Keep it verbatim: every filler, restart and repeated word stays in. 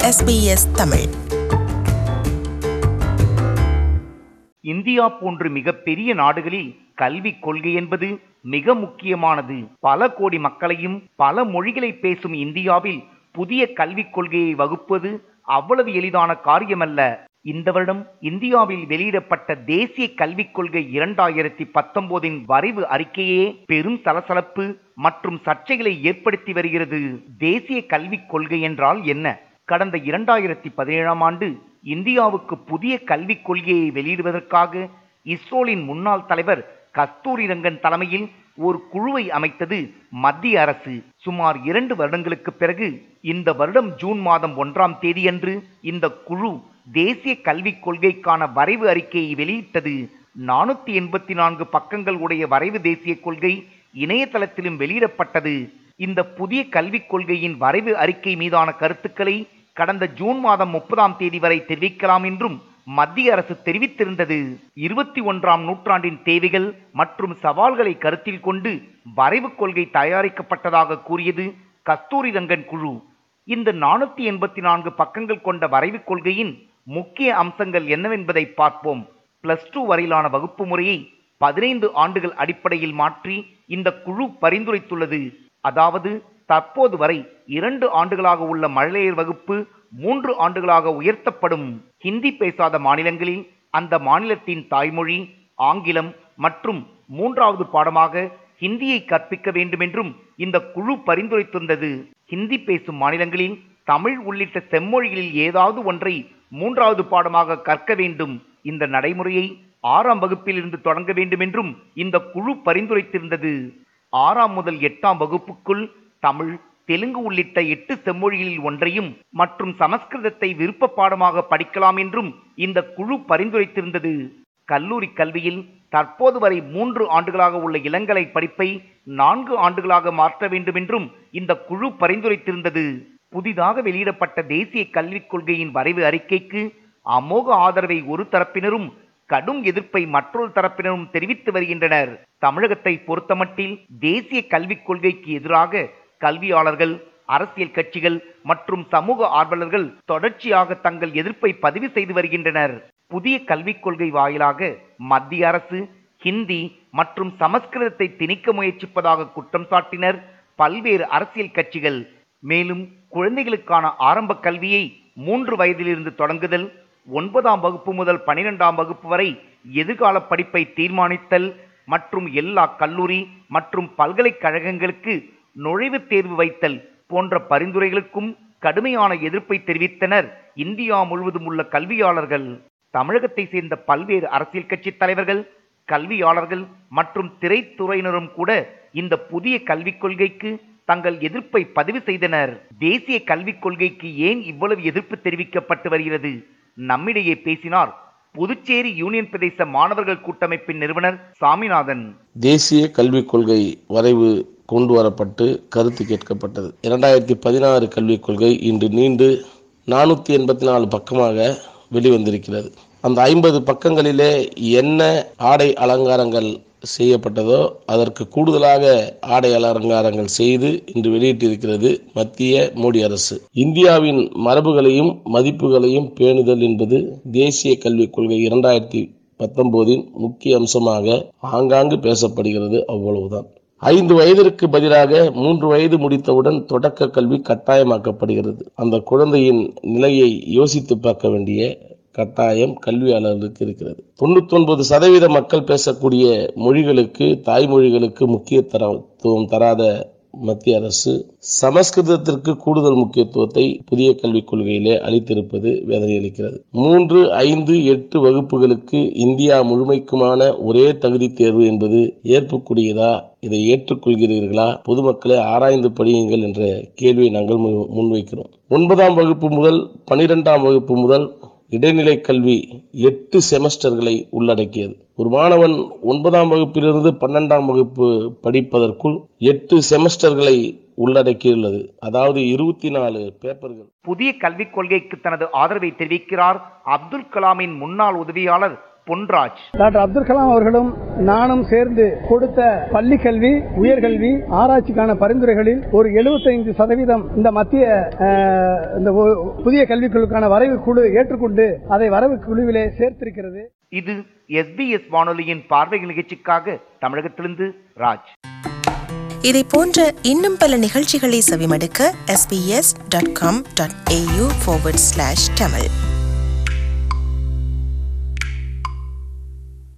S B S Tamil. India போன்ற மிகப்பெரிய நாடுகளில் கல்விக் கொள்கை என்பது மிக முக்கியமானது. பல கோடி மக்களையும் பல மொழிகளை பேசும் இந்தியாவில் புதிய கல்விக் கொள்கையை வகுப்பது அவ்வளவு எளிதான காரியமல்ல. இந்த வருடம் இந்தியாவில் வெளியிடப்பட்ட தேசிய கல்விக் கொள்கை இரண்டாயிரத்தி பத்தொன்பதின் வரைவு அறிக்கையே பெரும் சலசலப்பு மற்றும் சர்ச்சைகளை ஏற்படுத்தி வருகிறது. தேசிய கல்விக் கொள்கை என்றால் என்ன? கடந்த இரண்டாயிரத்தி பதினேழாம் ஆண்டு இந்தியாவுக்கு புதிய கல்விக் கொள்கையை வெளியிடுவதற்காக இஸ்ரோலின் முன்னாள் தலைவர் கஸ்தூரி ரங்கன் தலைமையில் ஒரு குழுவை அமைத்தது மத்திய அரசு. சுமார் இரண்டு வருடங்களுக்கு பிறகு இந்த வருடம் ஜூன் மாதம் ஒன்றாம் தேதியன்று இந்த குழு தேசிய கல்விக் கொள்கைக்கான வரைவு அறிக்கையை வெளியிட்டது. நானூத்தி எண்பத்தி நான்கு பக்கங்கள் உடைய வரைவு தேசிய கொள்கை இணையதளத்திலும் வெளியிடப்பட்டது. இந்த புதிய கல்விக் கொள்கையின் வரைவு அறிக்கை மீதான கருத்துக்களை கடந்த ஜூன் மாதம் முப்பதாம் தேதி வரை தெரிவிக்கலாம் என்றும் மத்திய அரசு தெரிவித்திருந்தது. இருபத்தி ஒன்றாம் நூற்றாண்டின் தேவைகள் மற்றும் சவால்களை கருத்தில் கொண்டு வரைவு கொள்கை தயாரிக்கப்பட்டதாக கூறியது கஸ்தூரி ரங்கன் குழு. இந்த நானூத்தி எண்பத்தி நான்கு பக்கங்கள் கொண்ட வரைவு கொள்கையின் முக்கிய அம்சங்கள் என்னவென்பதை பார்ப்போம். பிளஸ் டூ வரையிலான வகுப்பு முறையை பதினைந்து ஆண்டுகள் அடிப்படையில் மாற்றி இந்த குழு பரிந்துரைத்துள்ளது. அதாவது தற்போது வரை இரண்டு ஆண்டுகளாக உள்ள மழலையர் வகுப்பு மூன்று ஆண்டுகளாக உயர்த்தப்படும். ஹிந்தி பேசாத மாநிலங்களில் அந்த மாநிலத்தின் தாய்மொழி ஆங்கிலம் மற்றும் மூன்றாவது பாடமாக ஹிந்தியை கற்பிக்க வேண்டும் என்றும் இந்த குழு பரிந்துரைத்திருந்தது. ஹிந்தி பேசும் மாநிலங்களில் தமிழ் உள்ளிட்ட செம்மொழிகளில் ஏதாவது ஒன்றை மூன்றாவது பாடமாக கற்க வேண்டும். இந்த நடைமுறையை ஆறாம் வகுப்பில் இருந்து தொடங்க வேண்டும் என்றும் இந்த குழு பரிந்துரைத்திருந்தது. ஆறாம் முதல் எட்டாம் வகுப்புக்குள் தமிழ் தெலுங்கு உள்ளிட்ட எட்டு செம்மொழிகளில் ஒன்றையும் மற்றும் சமஸ்கிருதத்தை விருப்ப பாடமாக படிக்கலாம் என்றும் இந்த குழு பரிந்துரைத்திருந்தது. கல்லூரி கல்வியில் தற்போது வரை மூன்று ஆண்டுகளாக உள்ள இளங்கலை படிப்பை நான்கு ஆண்டுகளாக மாற்ற வேண்டும் என்றும் இந்த குழு பரிந்துரைத்திருந்தது. புதிதாக வெளியிடப்பட்ட தேசிய கல்விக் கொள்கையின் வரைவு அறிக்கைக்கு அமோக ஆதரவை ஒரு தரப்பினரும் கடும் எதிர்ப்பை மற்றொரு தரப்பினரும் தெரிவித்து வருகின்றனர். தமிழகத்தை பொறுத்தமட்டில் தேசிய கல்விக் கொள்கைக்கு எதிராக கல்வியாளர்கள், அரசியல் கட்சிகள் மற்றும் சமூக ஆர்வலர்கள் தொடர்ச்சியாக தங்கள் எதிர்ப்பை பதிவு செய்து வருகின்றனர். புதிய கல்விக் கொள்கை வாயிலாக மத்திய அரசு ஹிந்தி மற்றும் சமஸ்கிருதத்தை திணிக்க முயற்சிப்பதாக குற்றம் சாட்டினர் பல்வேறு அரசியல் கட்சிகள். மேலும் குழந்தைகளுக்கான ஆரம்ப கல்வியை மூன்று வயதிலிருந்து தொடங்குதல், ஒன்பதாம் வகுப்பு முதல் பனிரெண்டாம் வகுப்பு வரை எதிர்கால படிப்பை தீர்மானித்தல் மற்றும் எல்லா கல்லூரி மற்றும் பல்கலைக்கழகங்களுக்கு நுழைவுத் தேர்வு வைத்தல் போன்ற பரிந்துரைகளுக்கும் கடுமையான எதிர்ப்பை தெரிவித்தனர் இந்தியா முழுவதும் உள்ள கல்வியாளர்கள். தமிழகத்தை சேர்ந்த பல்வேறு அரசியல் கட்சி தலைவர்கள், கல்வியாளர்கள் மற்றும் திரைத்துறையினரும் கூட இந்த புதிய கல்விக் கொள்கைக்கு தங்கள் எதிர்ப்பை பதிவு செய்தனர். தேசிய கல்விக் கொள்கைக்கு ஏன் இவ்வளவு எதிர்ப்பு தெரிவிக்கப்பட்டு வருகிறது? நம்மிடையே பேசினார் புதுச்சேரி யூனியன் பிரதேச மாணவர்கள் கூட்டமைப்பின் நிறுவனர் சாமிநாதன். தேசிய கல்விக் கொள்கை வரைவு கொண்டு வரப்பட்டு கருத்து கேட்கப்பட்டது. இரண்டாயிரத்தி பதினாறு கல்விக் கொள்கை இன்று நீண்டு நானூத்தி எண்பத்தி நாலு பக்கமாக வெளிவந்திருக்கிறது. அந்த ஐம்பது பக்கங்களிலே என்ன ஆடை அலங்காரங்கள் செய்யப்பட்டதோ அதற்கு கூடுதலாக ஆடை அலங்காரங்கள் செய்து இன்று வெளியிட்டிருக்கிறது மத்திய மோடி அரசு. இந்தியாவின் மரபுகளையும் மதிப்புகளையும் பேணுதல் என்பது தேசிய கல்விக் கொள்கை இரண்டாயிரத்தி பத்தொன்பதின் முக்கிய அம்சமாக ஆங்காங்கு பேசப்படுகிறது. அவ்வளவுதான். ஐந்து வயதிற்கு பதிலாக மூன்று வயது முடித்தவுடன் தொடக்க கல்வி கட்டாயமாக்கப்படுகிறது. அந்த குழந்தையின் நிலையை யோசித்து பார்க்க வேண்டிய கட்டாயம் கல்வியாளர்களுக்கு இருக்கிறது. தொண்ணூத்தி ஒன்பது சதவீத மக்கள் பேசக்கூடிய மொழிகளுக்கு, தாய்மொழிகளுக்கு முக்கியத்துவம் தராத மத்திய அரசு சமஸ்கிருதத்திற்கு கூடுதல் முக்கியத்துவத்தை புதிய கல்விக் கொள்கையிலே அளித்திருப்பது வேதனை அளிக்கிறது. மூன்று ஐந்து எட்டு வகுப்புகளுக்கு இந்தியா முழுமைக்குமான ஒரே தகுதி தேர்வு என்பது ஏற்புக்கூடியதா? இதை ஏற்றுக்கொள்கிறீர்களா? பொதுமக்களை ஆராய்ந்து படியுங்கள் என்ற கேள்வியை நாங்கள் முன்வைக்கிறோம். ஒன்பதாம் வகுப்பு முதல் பனிரெண்டாம் வகுப்பு முதல் இடைநிலை கல்வி எட்டு செமஸ்டர்களை உள்ளடக்கியது. ஒரு மாணவன் ஒன்பதாம் வகுப்பிலிருந்து பன்னெண்டாம் வகுப்பு படிப்பதற்குள் எட்டு செமஸ்டர்களை உள்ளடக்கியுள்ளது. அதாவது இருபத்தி நாலு பேப்பர்கள். புதிய கல்விக் கொள்கைக்கு தனது ஆதரவை தெரிவிக்கிறார் அப்துல் கலாமின் முன்னாள் உதவியாளர் பொன்ராஜ். டாக்டர் அப்துல் கலாம் அவர்களும் நானும் சேர்ந்து கொடுத்த பள்ளி கல்வி, உயர்கல்வி, ஆராய்ச்சிக்கான பரிந்துரைகளில் ஒரு எழுபத்தைந்து சதவீதம் இந்த மத்திய இந்த புதிய கல்விக் குழுக்கான வரைவு குழு ஏற்றுக்கொண்டு அதை வரைவு குழுவிலே சேர்த்திருக்கிறது. இது எஸ் பி எஸ் வானொலியின் பார்வை நிகழ்ச்சிக்காக தமிழகத்திலிருந்து ராஜ். இதை போன்ற இன்னும் பல நிகழ்ச்சிகளை செவிமடுக்க S B S dot com dot A U forward slash Tamil